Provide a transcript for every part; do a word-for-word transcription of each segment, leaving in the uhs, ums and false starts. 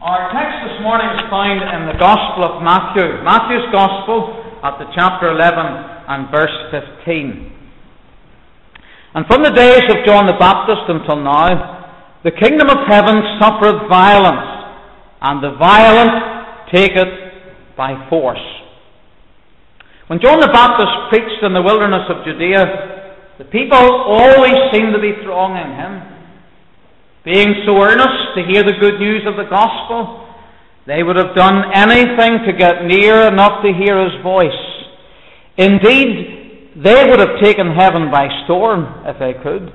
Our text this morning is found in the Gospel of Matthew, Matthew's Gospel at the chapter eleven and verse fifteen. And from the days of John the Baptist until now, the kingdom of heaven suffereth violence, and the violent take it by force. When John the Baptist preached in the wilderness of Judea, the people always seemed to be thronging him. Being so earnest to hear the good news of the gospel, they would have done anything to get near enough to hear his voice. Indeed, they would have taken heaven by storm if they could.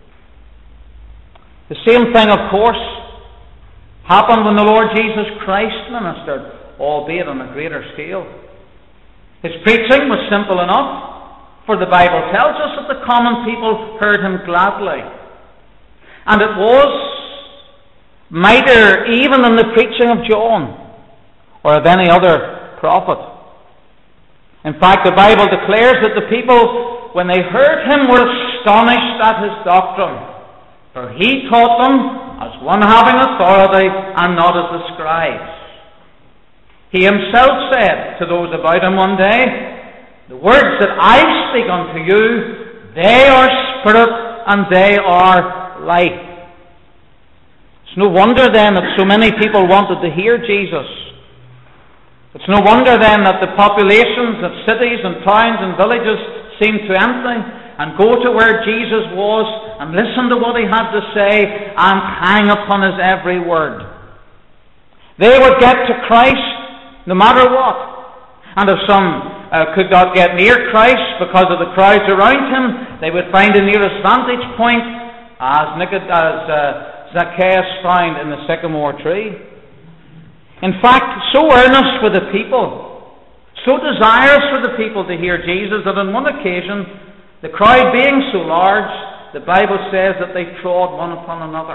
The same thing, of course, happened when the Lord Jesus Christ ministered, albeit on a greater scale. His preaching was simple enough, for the Bible tells us that the common people heard him gladly. And it was mightier even than the preaching of John or of any other prophet. In fact, the Bible declares that the people, when they heard him, were astonished at his doctrine. For he taught them as one having authority and not as the scribes. He himself said to those about him one day, "The words that I speak unto you, they are spirit and they are life." It's no wonder then that so many people wanted to hear Jesus. It's no wonder then that the populations of cities and towns and villages seemed to empty and go to where Jesus was and listen to what he had to say and hang upon his every word. They would get to Christ no matter what. And if some uh, could not get near Christ because of the crowds around him, they would find the nearest vantage point as, Nicod- as uh, Zacchaeus found in the sycamore tree. In fact, so earnest were the people, so desirous were the people to hear Jesus, that on one occasion, the crowd being so large, the Bible says that they trod one upon another.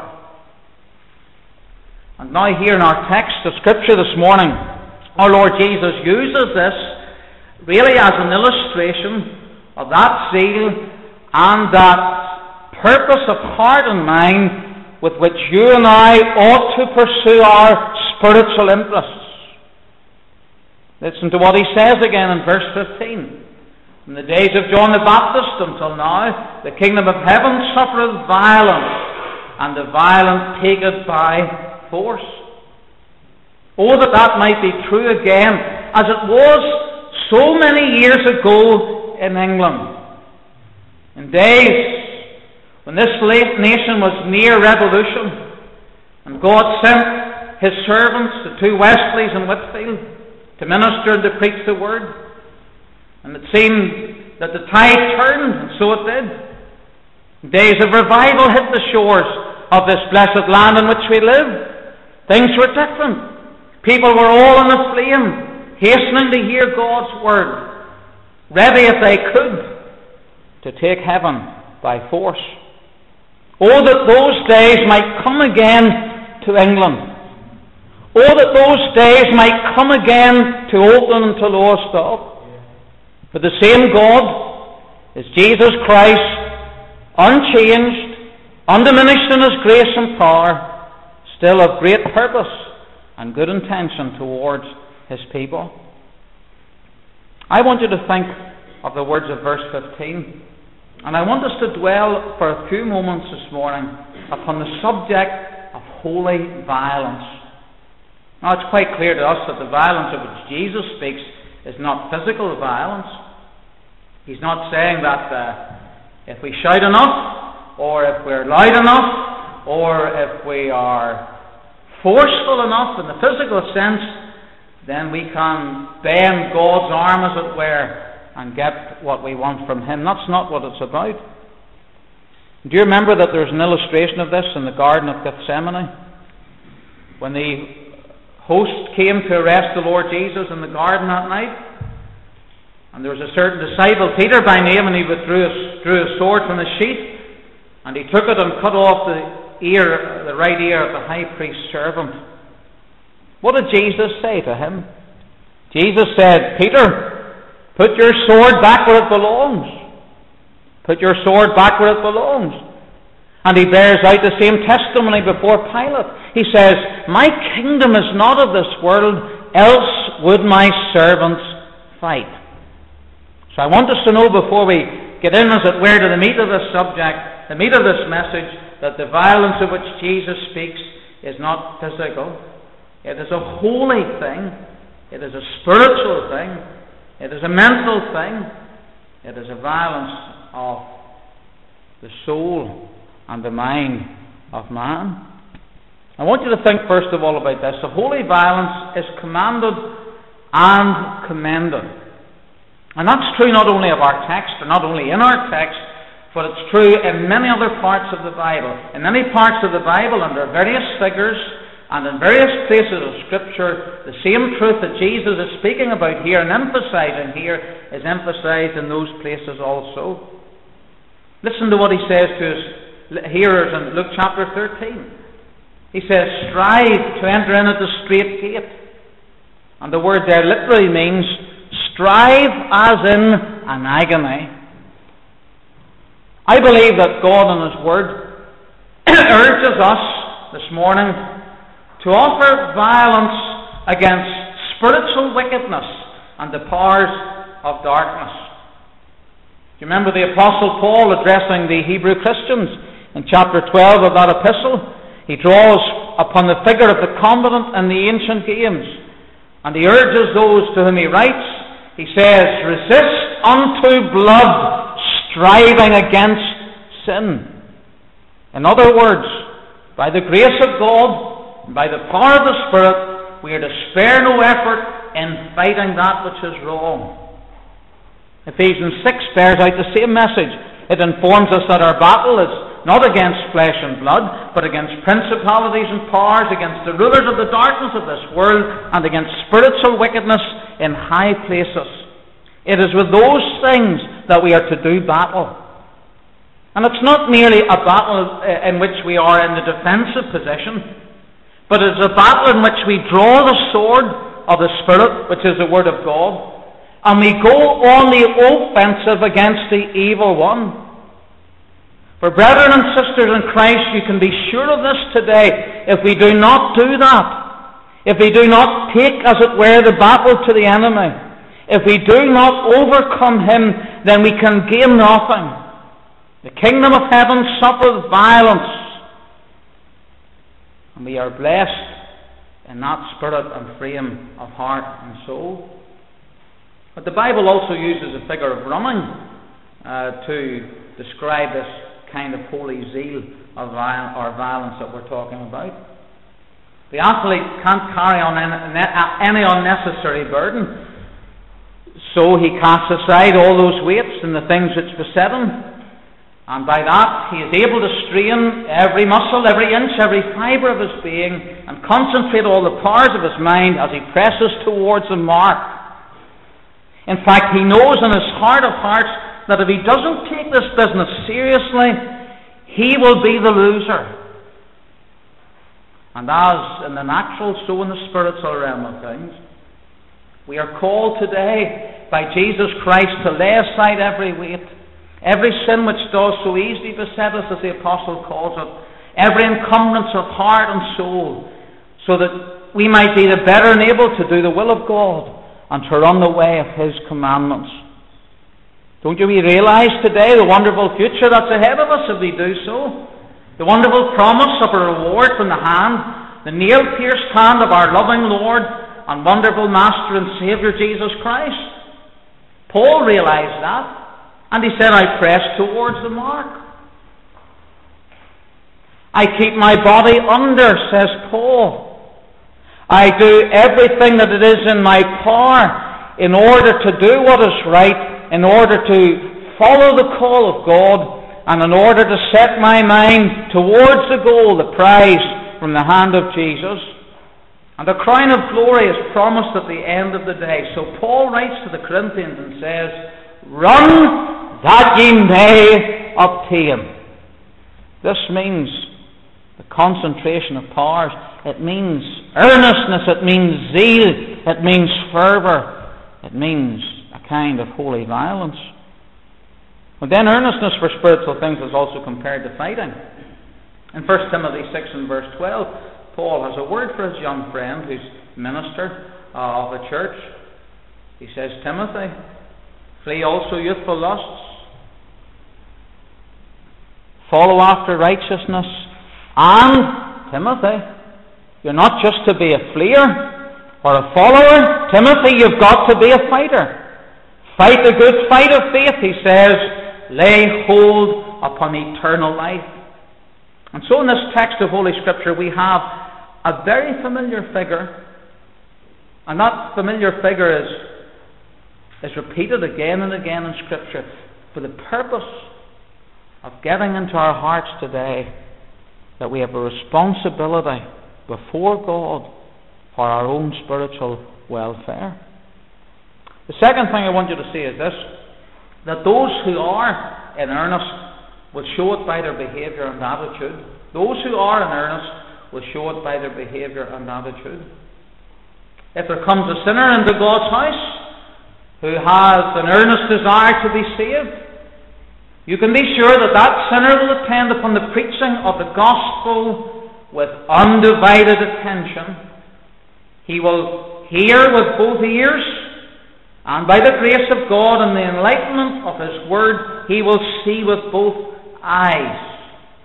And now here in our text of Scripture this morning, our Lord Jesus uses this really as an illustration of that zeal and that purpose of heart and mind with which you and I ought to pursue our spiritual interests. Listen to what he says again in verse fifteen. "In the days of John the Baptist until now, the kingdom of heaven suffereth violence, and the violent take it by force." Oh, that that might be true again, as it was so many years ago in England. In days when this late nation was near revolution, and God sent his servants, the two Wesleys in Whitfield, to minister and to preach the word. And it seemed that the tide turned, and so it did. Days of revival hit the shores of this blessed land in which we live. Things were different. People were all in a flame, hastening to hear God's word, ready if they could to take heaven by force. Oh, that those days might come again to England. Oh, that those days might come again to Oakland and to Lowestoft. For the same God is Jesus Christ, unchanged, undiminished in his grace and power, still of great purpose and good intention towards his people. I want you to think of the words of verse fifteen. And I want us to dwell for a few moments this morning upon the subject of holy violence. Now, it's quite clear to us that the violence of which Jesus speaks is not physical violence. He's not saying that uh, if we shout enough, or if we're loud enough, or if we are forceful enough in the physical sense, then we can bend God's arm, as it were, and get what we want from him. That's not what it's about. Do you remember that there's an illustration of this in the Garden of Gethsemane? When the host came to arrest the Lord Jesus in the garden that night, and there was a certain disciple, Peter by name, and he withdrew his, drew his sword from his sheath, and he took it and cut off the ear, the right ear of the high priest's servant. What did Jesus say to him? Jesus said, "Peter, put your sword back where it belongs. Put your sword back where it belongs." And he bears out the same testimony before Pilate. He says, my kingdom is not of this world, else would my servants fight. So I want us to know before we get in, as it were, to the meat of this subject, the meat of this message, that the violence of which Jesus speaks is not physical. It is a holy thing. It is a spiritual thing. It is a mental thing. It is a violence of the soul and the mind of man. I want you to think first of all about this. The holy violence is commanded and commended. And that's true not only of our text, or not only in our text, but it's true in many other parts of the Bible. In many parts of the Bible, under various figures and in various places of Scripture, the same truth that Jesus is speaking about here and emphasizing here is emphasized in those places also. Listen to what he says to his hearers in Luke chapter thirteen. He says, strive to enter in at the strait gate. And the word there literally means strive as in an agony. I believe that God in His Word urges us this morning to offer violence against spiritual wickedness and the powers of darkness. Do you remember the Apostle Paul addressing the Hebrew Christians in chapter twelve of that epistle? He draws upon the figure of the combatant in the ancient games, and he urges those to whom he writes, he says, resist unto blood, striving against sin. In other words, by the grace of God, by the power of the Spirit, we are to spare no effort in fighting that which is wrong. Ephesians six bears out the same message. It informs us that our battle is not against flesh and blood, but against principalities and powers, against the rulers of the darkness of this world, and against spiritual wickedness in high places. It is with those things that we are to do battle. And it's not merely a battle in which we are in the defensive position, but it's a battle in which we draw the sword of the Spirit, which is the Word of God, and we go on the offensive against the evil one. For brethren and sisters in Christ, you can be sure of this today. If we do not do that, if we do not take, as it were, the battle to the enemy, if we do not overcome him, then we can gain nothing. The kingdom of heaven suffereth violence, and we are blessed in that spirit and frame of heart and soul. But the Bible also uses a figure of running uh, to describe this kind of holy zeal of viol- or violence that we're talking about. The athlete can't carry on any unnecessary burden, so he casts aside all those weights and the things which beset him, and by that he is able to strain every muscle, every inch, every fibre of his being, and concentrate all the powers of his mind as he presses towards the mark. In fact, he knows in his heart of hearts that if he doesn't take this business seriously, he will be the loser. And as in the natural, so in the spiritual realm of things, we are called today by Jesus Christ to lay aside every weight, every sin which does so easily beset us, as the Apostle calls it, every encumbrance of heart and soul, so that we might be the better enabled to do the will of God and to run the way of His commandments. Don't you realize today the wonderful future that's ahead of us if we do so? The wonderful promise of a reward from the hand, the nail-pierced hand of our loving Lord and wonderful Master and Saviour Jesus Christ. Paul realized that, and he said, I press towards the mark. I keep my body under, says Paul. I do everything that it is in my power in order to do what is right, in order to follow the call of God, and in order to set my mind towards the goal, the prize from the hand of Jesus. And the crown of glory is promised at the end of the day. So Paul writes to the Corinthians and says, run that ye may obtain. This means the concentration of powers. It means earnestness. It means zeal. It means fervour. It means a kind of holy violence. But then earnestness for spiritual things is also compared to fighting. In First Timothy six and verse twelve, Paul has a word for his young friend who's minister uh, of a church. He says, Timothy, flee also youthful lusts. Follow after righteousness. And, Timothy, you're not just to be a fleer or a follower. Timothy, you've got to be a fighter. Fight the good fight of faith, he says. Lay hold upon eternal life. And so in this text of Holy Scripture we have a very familiar figure. And that familiar figure is, is repeated again and again in Scripture for the purpose of getting into our hearts today that we have a responsibility before God for our own spiritual welfare. The second thing I want you to see is this, that those who are in earnest will show it by their behaviour and attitude. Those who are in earnest will show it by their behaviour and attitude. If there comes a sinner into God's house who has an earnest desire to be saved, you can be sure that that sinner will attend upon the preaching of the gospel with undivided attention. He will hear with both ears, and by the grace of God and the enlightenment of His Word, he will see with both eyes.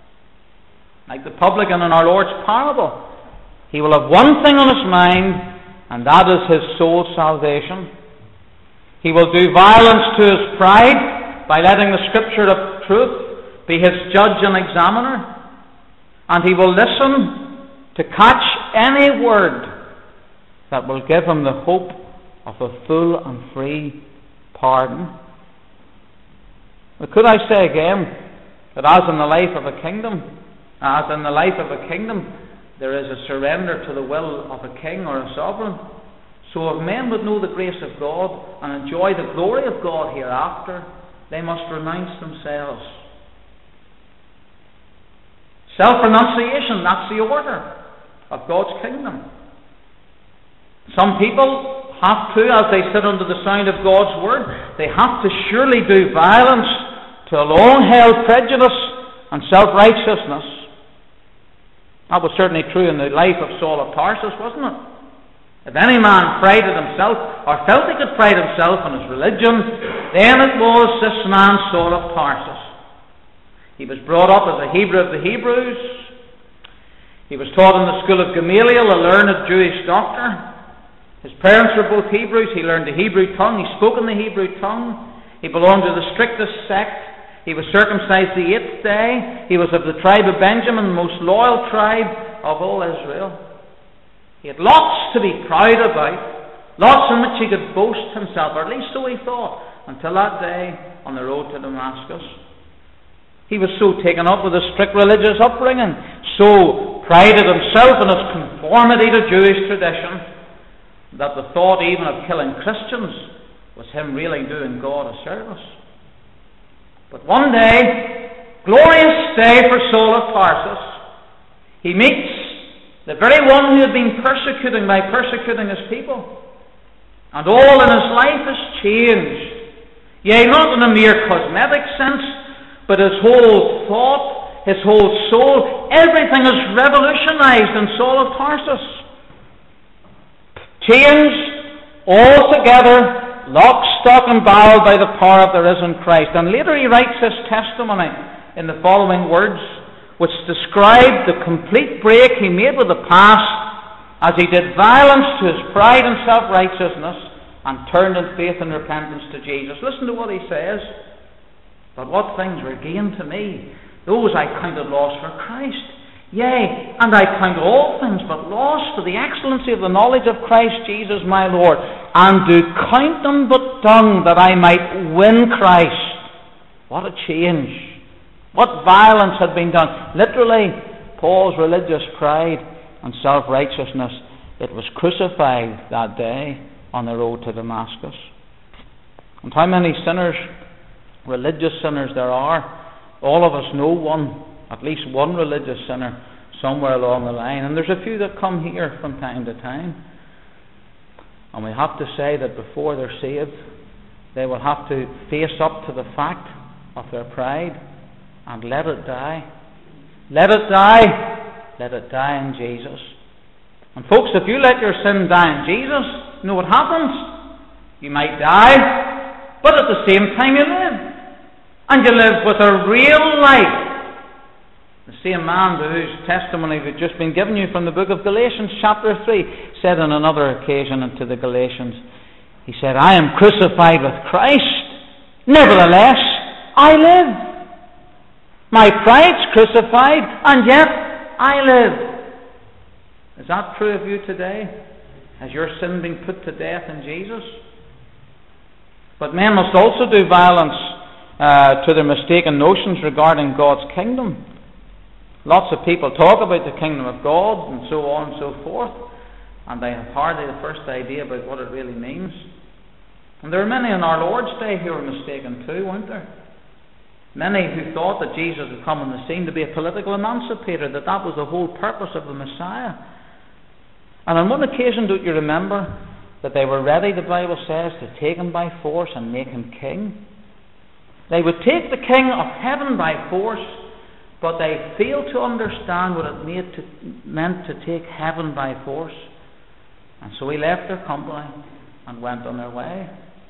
Like the publican in our Lord's parable, he will have one thing on his mind, and that is his soul's salvation. He will do violence to his pride by letting the Scripture of truth be his judge and examiner, and he will listen to catch any word that will give him the hope of a full and free pardon. But could I say again that as in the life of a kingdom, as in the life of a kingdom, there is a surrender to the will of a king or a sovereign. So if men would know the grace of God and enjoy the glory of God hereafter, they must renounce themselves. Self-renunciation, that's the order of God's kingdom. Some people have to, as they sit under the sound of God's word, they have to surely do violence to a long-held prejudice and self-righteousness. That was certainly true in the life of Saul of Tarsus, wasn't it? If any man prided himself, or felt he could pride himself on his religion, then it was this man Saul of Tarsus. He was brought up as a Hebrew of the Hebrews. He was taught in the school of Gamaliel, a learned Jewish doctor. His parents were both Hebrews. He learned the Hebrew tongue. He spoke in the Hebrew tongue. He belonged to the strictest sect. He was circumcised the eighth day. He was of the tribe of Benjamin, the most loyal tribe of all Israel. He had lots to be proud about, lots in which he could boast himself, or at least so he thought, until that day on the road to Damascus. He was so taken up with a strict religious upbringing, so prided himself in his conformity to Jewish tradition, that the thought even of killing Christians was him really doing God a service. But one day, glorious day for Saul of Tarsus, he meets the very one who had been persecuting by persecuting his people. And all in his life is changed. Yea, not in a mere cosmetic sense, but his whole thought, his whole soul, everything is revolutionized in Saul of Tarsus. Changed altogether, lock, stock and barrel by the power of the risen Christ. And later he writes this testimony in the following words, which describe the complete break he made with the past as he did violence to his pride and self-righteousness and turned in faith and repentance to Jesus. Listen to what he says. But what things were gain to me, those I counted loss for Christ. Yea, and I count all things but loss for the excellency of the knowledge of Christ Jesus my Lord, and do count them but dung, that I might win Christ. What a change. What violence had been done. Literally, Paul's religious pride and self-righteousness, it was crucified that day on the road to Damascus. And how many sinners, religious sinners there are, all of us know one, at least one religious sinner somewhere along the line. And there's a few that come here from time to time. And we have to say that before they're saved, they will have to face up to the fact of their pride and let it die. Let it die. Let it die in Jesus. And folks, if you let your sin die in Jesus, you know what happens? You might die, but at the same time you live. And you live with a real life. The same man whose testimony we've just been given you from the book of Galatians chapter three said on another occasion to the Galatians, he said, I am crucified with Christ. Nevertheless, I live. My pride's crucified, and yet I live. Is that true of you today? Has your sin been put to death in Jesus? But men must also do violence uh, to their mistaken notions regarding God's kingdom. Lots of people talk about the kingdom of God and so on and so forth, and they have hardly the first idea about what it really means. And there were many in our Lord's day who were mistaken too, weren't there? Many who thought that Jesus had come on the scene to be a political emancipator, that that was the whole purpose of the Messiah. And on one occasion, don't you remember, that they were ready, the Bible says, to take him by force and make him king? They would take the king of heaven by force, but they failed to understand what it made to, meant to take heaven by force. And so he left their company and went on their way.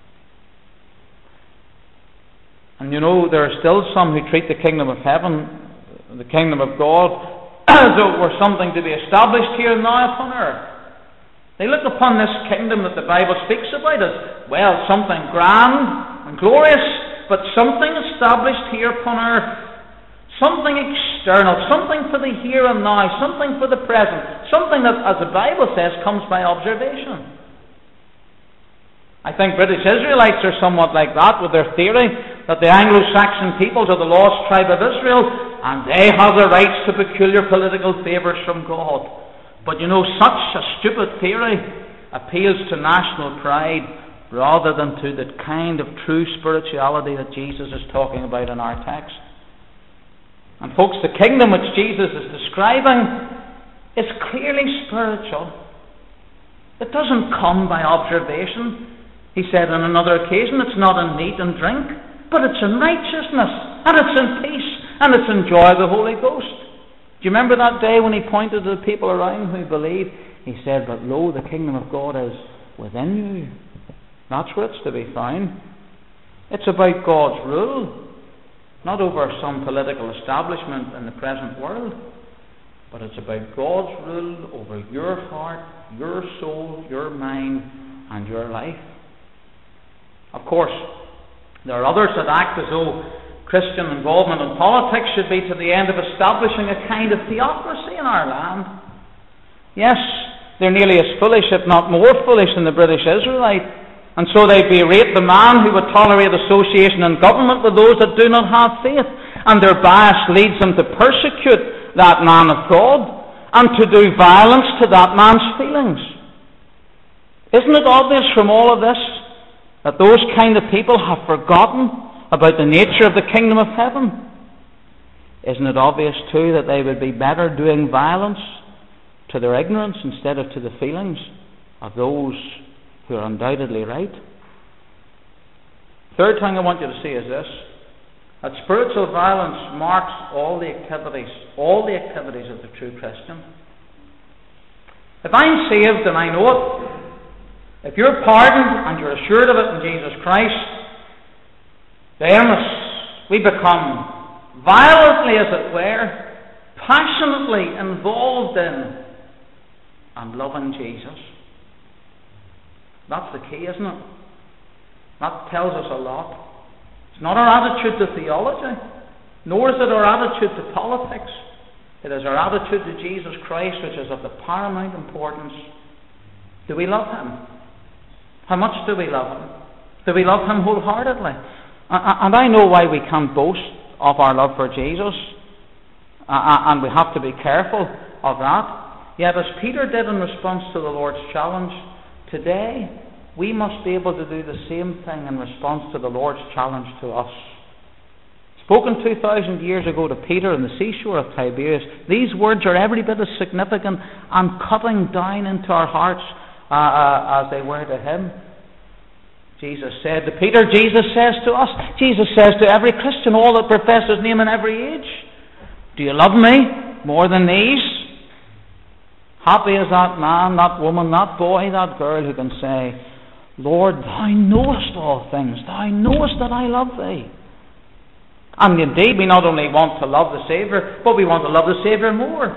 And you know, there are still some who treat the kingdom of heaven, the kingdom of God, as though it were something to be established here now upon earth. They look upon this kingdom that the Bible speaks about as, well, something grand and glorious, but something established here upon earth. Something external, something for the here and now, something for the present, something that, as the Bible says, comes by observation. I think British Israelites are somewhat like that with their theory that the Anglo-Saxon peoples are the lost tribe of Israel and they have the rights to peculiar political favours from God. But you know, such a stupid theory appeals to national pride rather than to the kind of true spirituality that Jesus is talking about in our text. And folks, the kingdom which Jesus is describing is clearly spiritual. It doesn't come by observation. He said on another occasion, it's not in meat and drink, but it's in righteousness, and it's in peace, and it's in joy of the Holy Ghost. Do you remember that day when he pointed to the people around who believed? He said, but lo, the kingdom of God is within you. That's where it's to be found. It's about God's rule, not over some political establishment in the present world, but it's about God's rule over your heart, your soul, your mind, and your life. Of course, there are others that act as though Christian involvement in politics should be to the end of establishing a kind of theocracy in our land. Yes, they're nearly as foolish, if not more foolish, than the British Israelite. And so they berate the man who would tolerate association in government with those that do not have faith. And their bias leads them to persecute that man of God and to do violence to that man's feelings. Isn't it obvious from all of this that those kind of people have forgotten about the nature of the kingdom of heaven? Isn't it obvious too that they would be better doing violence to their ignorance instead of to the feelings of those who are undoubtedly right? Third thing I want you to see is this, that spiritual violence marks all the activities, all the activities of the true Christian. If I'm saved and I know it, if you're pardoned and you're assured of it in Jesus Christ, then we become violently, as it were, passionately involved in and loving Jesus. That's the key, isn't it? That tells us a lot. It's not our attitude to theology, nor is it our attitude to politics. It is our attitude to Jesus Christ which is of the paramount importance. Do we love Him? How much do we love Him? Do we love Him wholeheartedly? And I know why we can't boast of our love for Jesus, and we have to be careful of that. Yet as Peter did in response to the Lord's challenge, today we must be able to do the same thing in response to the Lord's challenge to us. Spoken two thousand years ago to Peter on the seashore of Tiberias, these words are every bit as significant and cutting down into our hearts uh, uh, as they were to him. Jesus said to Peter, Jesus says to us, Jesus says to every Christian, all that profess His name in every age, Do you love me more than these? Happy is that man, that woman, that boy, that girl who can say, Lord, thou knowest all things. Thou knowest that I love thee. And indeed, we not only want to love the Saviour, but we want to love the Saviour more.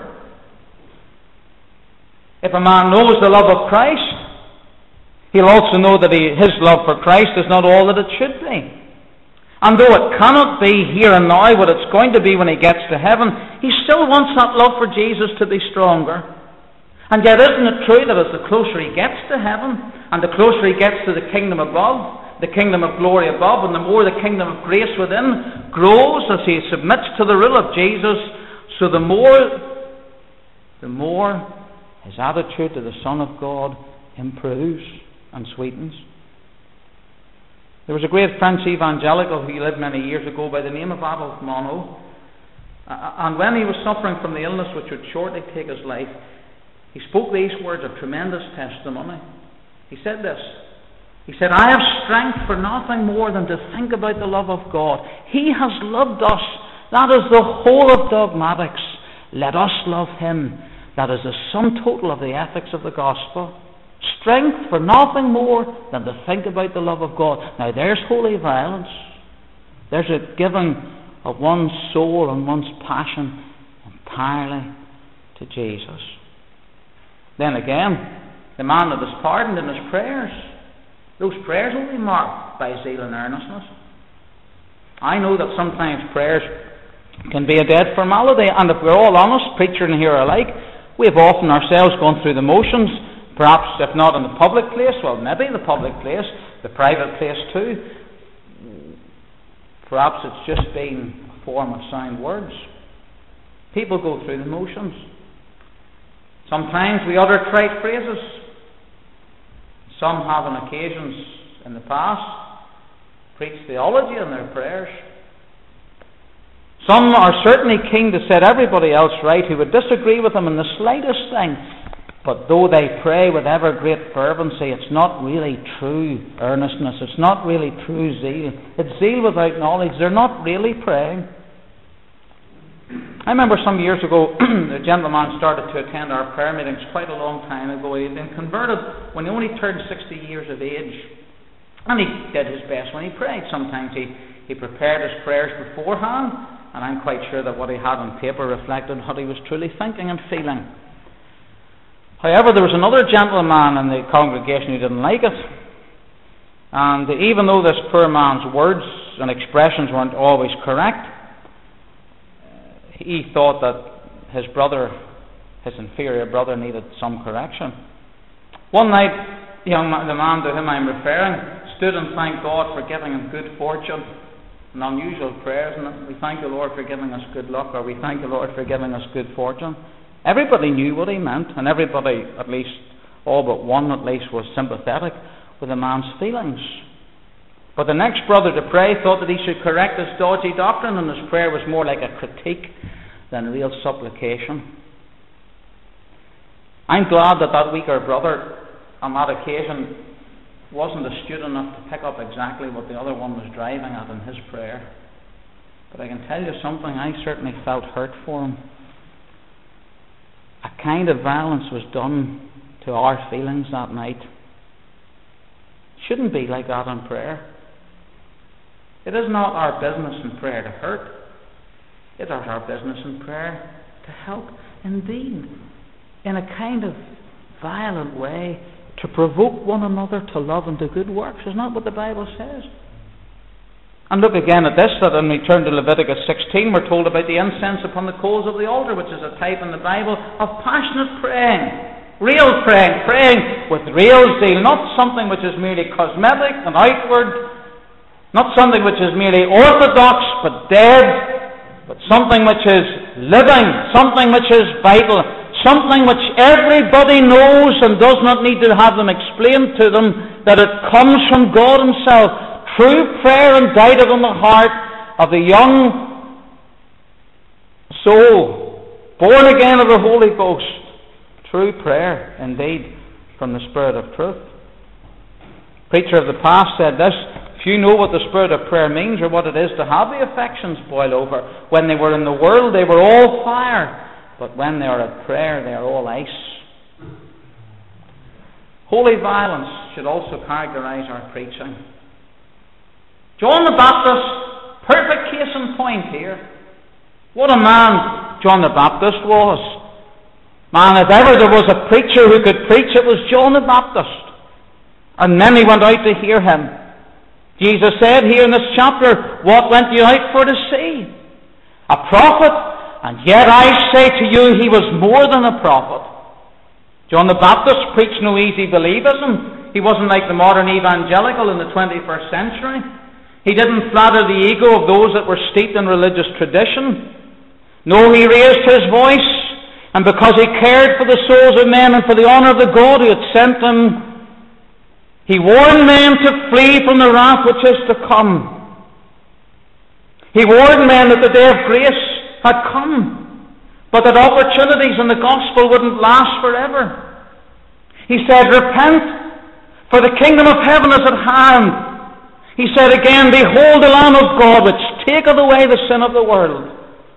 If a man knows the love of Christ, he'll also know that he, his love for Christ is not all that it should be. And though it cannot be here and now what it's going to be when he gets to heaven, he still wants that love for Jesus to be stronger. And yet isn't it true that as the closer he gets to heaven, and the closer he gets to the kingdom above, the kingdom of glory above, and the more the kingdom of grace within grows as he submits to the rule of Jesus, so the more, the more his attitude to the Son of God improves and sweetens. There was a great French evangelical who lived many years ago by the name of Adolphe Monod, and when he was suffering from the illness which would shortly take his life, he spoke these words of tremendous testimony. He said this. He said, I have strength for nothing more than to think about the love of God. He has loved us. That is the whole of dogmatics. Let us love him. That is the sum total of the ethics of the gospel. Strength for nothing more than to think about the love of God. Now there's holy violence. There's a giving of one's soul and one's passion entirely to Jesus. Then again, the man that is pardoned in his prayers, those prayers will be marked by zeal and earnestness. I know that sometimes prayers can be a dead formality, and if we're all honest, preacher and hearer alike, we have often ourselves gone through the motions, perhaps if not in the public place, well maybe the public place, the private place too. Perhaps it's just been a form of sound words. People go through the motions. Sometimes we utter trite phrases. Some have on occasions in the past preached theology in their prayers. Some are certainly keen to set everybody else right who would disagree with them in the slightest thing. But though they pray with ever great fervency, it's not really true earnestness. It's not really true zeal. It's zeal without knowledge. They're not really praying. I remember some years ago, a gentleman started to attend our prayer meetings quite a long time ago. He had been converted when he only turned sixty years of age. And he did his best when he prayed. Sometimes he, he prepared his prayers beforehand, and I'm quite sure that what he had on paper reflected what he was truly thinking and feeling. However, there was another gentleman in the congregation who didn't like it. And even though this poor man's words and expressions weren't always correct, he thought that his brother, his inferior brother, needed some correction. One night, the, young man, the man to whom I'm referring stood and thanked God for giving him good fortune. An unusual prayer, isn't it? We thank the Lord for giving us good luck, or we thank the Lord for giving us good fortune. Everybody knew what he meant, and everybody, at least all but one at least, was sympathetic with the man's feelings. But the next brother to pray thought that he should correct his dodgy doctrine, and his prayer was more like a critique than real supplication. I'm glad that that weaker brother on that occasion wasn't astute enough to pick up exactly what the other one was driving at in his prayer. But I can tell you something, I certainly felt hurt for him. A kind of violence was done to our feelings that night. Shouldn't be like that in prayer. It is not our business in prayer to hurt. It is our business in prayer to help. Indeed, in a kind of violent way, to provoke one another to love and to good works. Isn't that what the Bible says? And look again at this, that when we turn to Leviticus sixteen, we're told about the incense upon the coals of the altar, which is a type in the Bible of passionate praying. Real praying, praying with real zeal, not something which is merely cosmetic and outward, not something which is merely orthodox but dead, but something which is living, something which is vital, something which everybody knows and does not need to have them explained to them, that it comes from God himself. True prayer indicted on the heart of the young soul, born again of the Holy Ghost. True prayer, indeed, from the Spirit of truth. Preacher of the past said this: Few know what the spirit of prayer means or what it is to have the affections boil over. When they were in the world, they were all fire, but when they are at prayer, they are all ice. Holy violence should also characterize our preaching. John the Baptist, perfect case in point here. What a man John the Baptist was. Man, if ever there was a preacher who could preach, it was John the Baptist. And many went out to hear him. Jesus said here in this chapter, what went you out for to see? A prophet, and yet I say to you, he was more than a prophet. John the Baptist preached no easy believism. He wasn't like the modern evangelical in the twenty-first century. He didn't flatter the ego of those that were steeped in religious tradition. No, he raised his voice, and because he cared for the souls of men and for the honour of the God who had sent him, he warned men to flee from the wrath which is to come. He warned men that the day of grace had come, but that opportunities in the gospel wouldn't last forever. He said, repent, for the kingdom of heaven is at hand. He said again, behold the Lamb of God, which taketh away the sin of the world.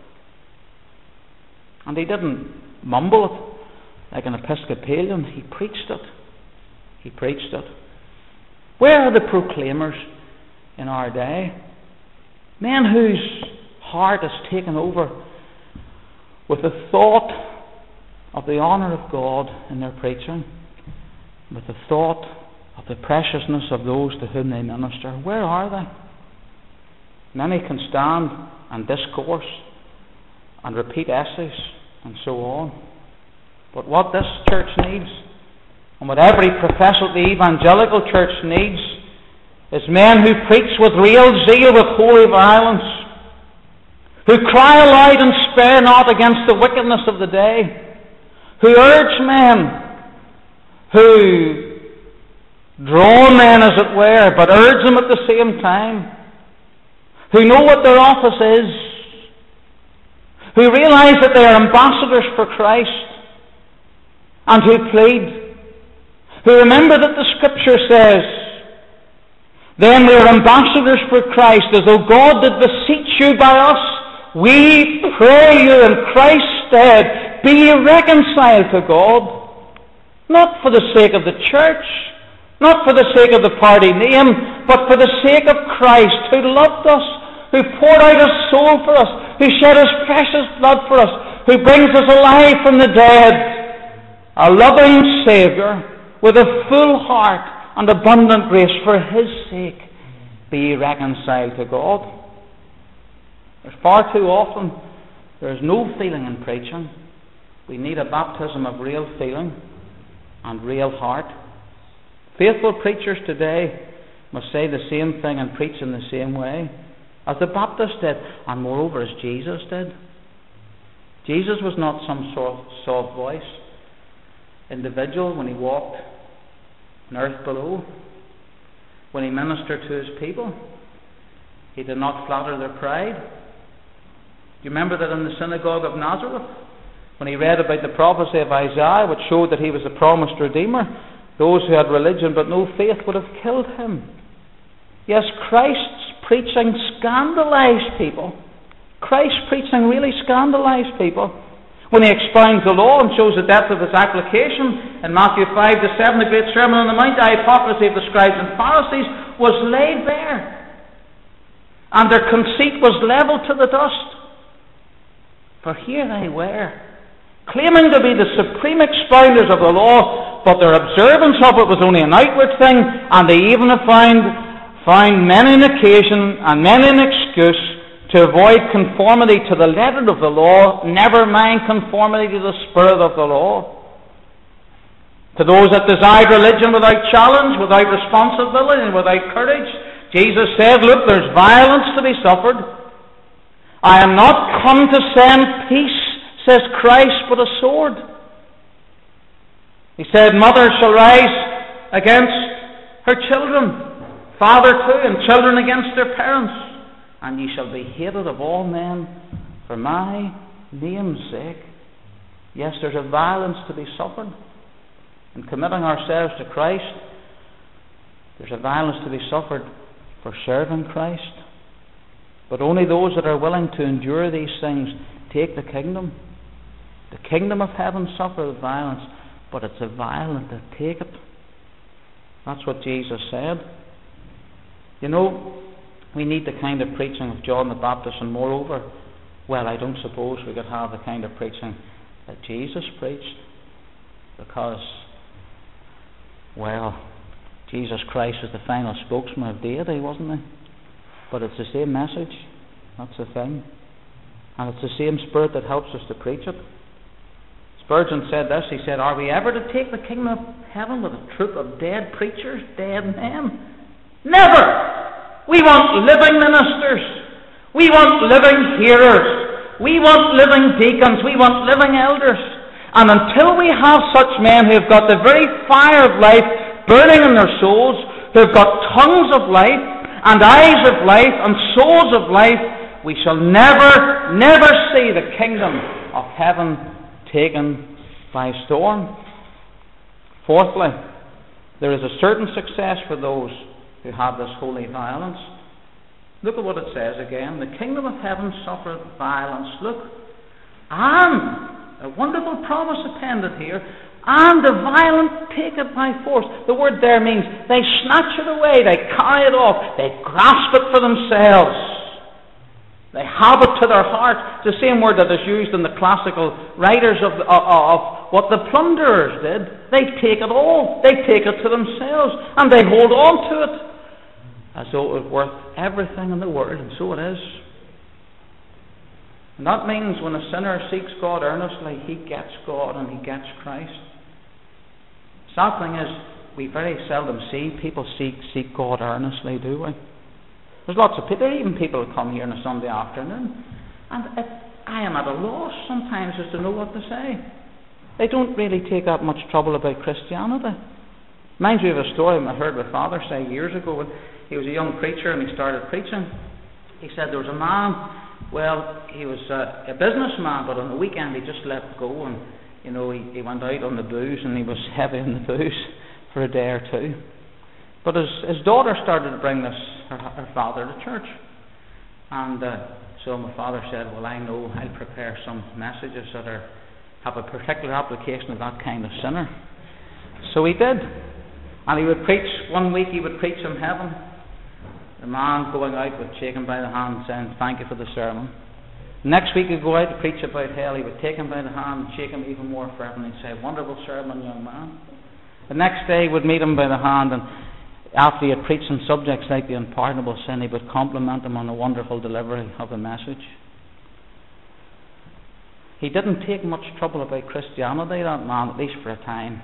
And he didn't mumble it like an Episcopalian. He preached it. He preached it. Where are the proclaimers in our day? Men whose heart is taken over with the thought of the honour of God in their preaching, with the thought of the preciousness of those to whom they minister. Where are they? Many can stand and discourse and repeat essays and so on. But what this church needs, and what every professor of the evangelical church needs, is men who preach with real zeal, with holy violence, who cry aloud and spare not against the wickedness of the day, who urge men, who draw men, as it were, but urge them at the same time, who know what their office is, who realize that they are ambassadors for Christ, and who plead, who remember that the Scripture says, then we are ambassadors for Christ, as though God did beseech you by us. We pray you in Christ's stead, be ye reconciled to God, not for the sake of the church, not for the sake of the party name, but for the sake of Christ, who loved us, who poured out his soul for us, who shed his precious blood for us, who brings us alive from the dead, a loving Saviour with a full heart and abundant grace. For his sake be reconciled to God. There's far too often there is no feeling in preaching. We need a baptism of real feeling and real heart. Faithful preachers today must say the same thing and preach in the same way as the Baptist did, and moreover as Jesus did. Jesus was not some soft, soft voice individual when he walked on earth below. When he ministered to his people, he did not flatter their pride. Do you remember that in the synagogue of Nazareth, when he read about the prophecy of Isaiah, which showed that he was the promised Redeemer, those who had religion but no faith would have killed him. Yes, Christ's preaching scandalized people. Christ's preaching really scandalized people. When he expounds the law and shows the depth of its application, in Matthew five to seven, the great Sermon on the Mount, the hypocrisy of the scribes and Pharisees was laid bare, and their conceit was levelled to the dust. For here they were, claiming to be the supreme expounders of the law, but their observance of it was only an outward thing, and they even found, found many an occasion and many an excuse to avoid conformity to the letter of the law, never mind conformity to the spirit of the law. To those that desired religion without challenge, without responsibility, and without courage, Jesus said, look, there's violence to be suffered. I am not come to send peace, says Christ, but a sword. He said, mother shall rise against her children, father too, and children against their parents. And ye shall be hated of all men for my name's sake. Yes, there's a violence to be suffered. In committing ourselves to Christ, there's a violence to be suffered for serving Christ. But only those that are willing to endure these things take the kingdom. The kingdom of heaven suffereth violence, but it's the violent that take it. That's what Jesus said. You know, we need the kind of preaching of John the Baptist, and moreover, well, I don't suppose we could have the kind of preaching that Jesus preached, because, well, Jesus Christ was the final spokesman of deity, wasn't he? But it's the same message. That's the thing. And it's the same Spirit that helps us to preach it. Spurgeon said this. He said, "Are we ever to take the kingdom of heaven with a troop of dead preachers, dead men? Never! We want living ministers. We want living hearers. We want living deacons. We want living elders. And until we have such men who have got the very fire of life burning in their souls, who have got tongues of life, and eyes of life, and souls of life, we shall never, never see the kingdom of heaven taken by storm." Fourthly, there is a certain success for those who have this holy violence. Look at what it says again. "The kingdom of heaven suffereth violence." Look. And, a wonderful promise appended here, "and the violent take it by force." The word there means they snatch it away, they carry it off, they grasp it for themselves. They have it to their heart. It's the same word that is used in the classical writers of, of, of what the plunderers did. They take it all. They take it to themselves. And they hold on to it as though it was worth everything in the world. And so it is. And that means when a sinner seeks God earnestly, he gets God and he gets Christ. Sad thing is, we very seldom see people seek, seek God earnestly, do we? There's lots of people, even people who come here on a Sunday afternoon, and it, I am at a loss sometimes as to know what to say. They don't really take that much trouble about Christianity. Reminds me of a story I heard my father say years ago when he was a young preacher and he started preaching. He said there was a man, well, he was a, a businessman, but on the weekend he just let go, and you know, he, he went out on the booze and he was heavy on the booze for a day or two. But his, his daughter started to bring this her, her father to church, and uh, so my father said, "Well, I know I'll prepare some messages that are have a particular application of that kind of sinner." So he did, and he would preach. One week he would preach from heaven. The man going out would shake him by the hand, saying, "Thank you for the sermon." Next week he'd go out to preach about hell. He would take him by the hand and shake him even more fervently and say, "Wonderful sermon, young man." The next day he would meet him by the hand, and after he had preached some subjects like the unpardonable sin, he would compliment him on the wonderful delivery of the message. He didn't take much trouble about Christianity, that man, at least for a time.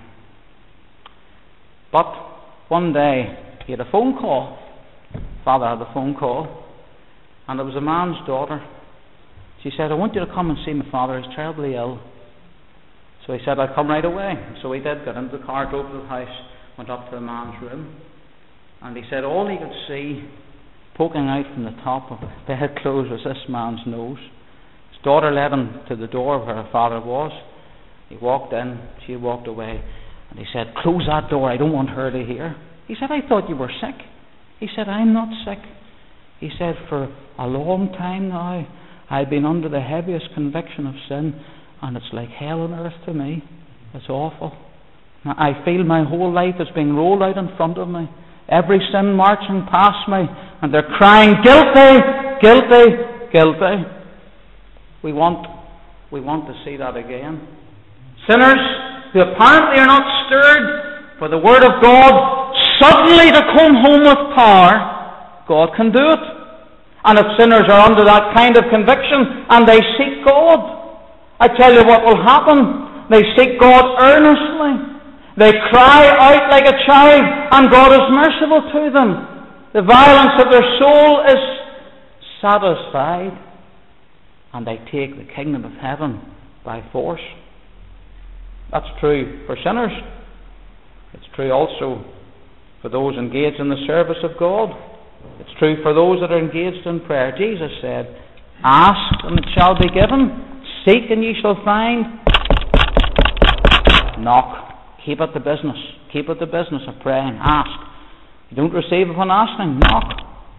But one day he had a phone call. Father had a phone call, and it was a man's daughter. She said, "I want you to come and see my father. He's terribly ill." So he said, "I'll come right away." So he did, got into the car, drove to the house, went up to the man's room. And he said all he could see poking out from the top of the bedclothes was this man's nose. His daughter led him to the door where her father was. He walked in, she walked away, and he said, "Close that door, I don't want her to hear." He said, "I thought you were sick." He said, "I'm not sick." He said, "For a long time now, I've been under the heaviest conviction of sin, and it's like hell on earth to me. It's awful. I feel my whole life is being rolled out in front of me. Every sin marching past me, and they're crying, 'Guilty, guilty, guilty.'" We want, we want to see that again. Sinners who apparently are not stirred for the Word of God suddenly to come home with power, God can do it. And if sinners are under that kind of conviction and they seek God, I tell you what will happen. They seek God earnestly. They cry out like a child, and God is merciful to them. The violence of their soul is satisfied, and they take the kingdom of heaven by force. That's true for sinners. It's true also for those engaged in the service of God. It's true for those that are engaged in prayer. Jesus said, "Ask and it shall be given. Seek and ye shall find. Knock." Keep at the business. Keep at the business of praying. Ask. You don't receive upon asking. Knock.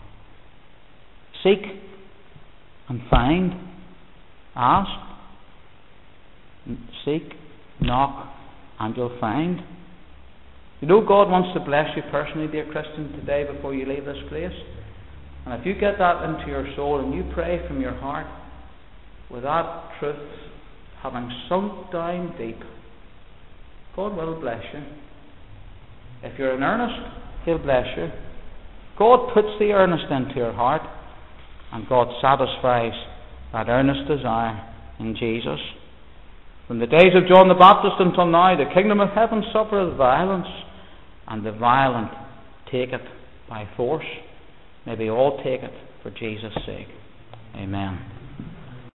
Seek and find. Ask. Seek. Knock. And you'll find. You know, God wants to bless you personally, dear Christian, today before you leave this place. And if you get that into your soul and you pray from your heart with that truth having sunk down deep, God will bless you. If you're in earnest, He'll bless you. God puts the earnest into your heart, and God satisfies that earnest desire in Jesus. From the days of John the Baptist until now, the kingdom of heaven suffereth violence, and the violent take it by force. May we all take it for Jesus' sake. Amen.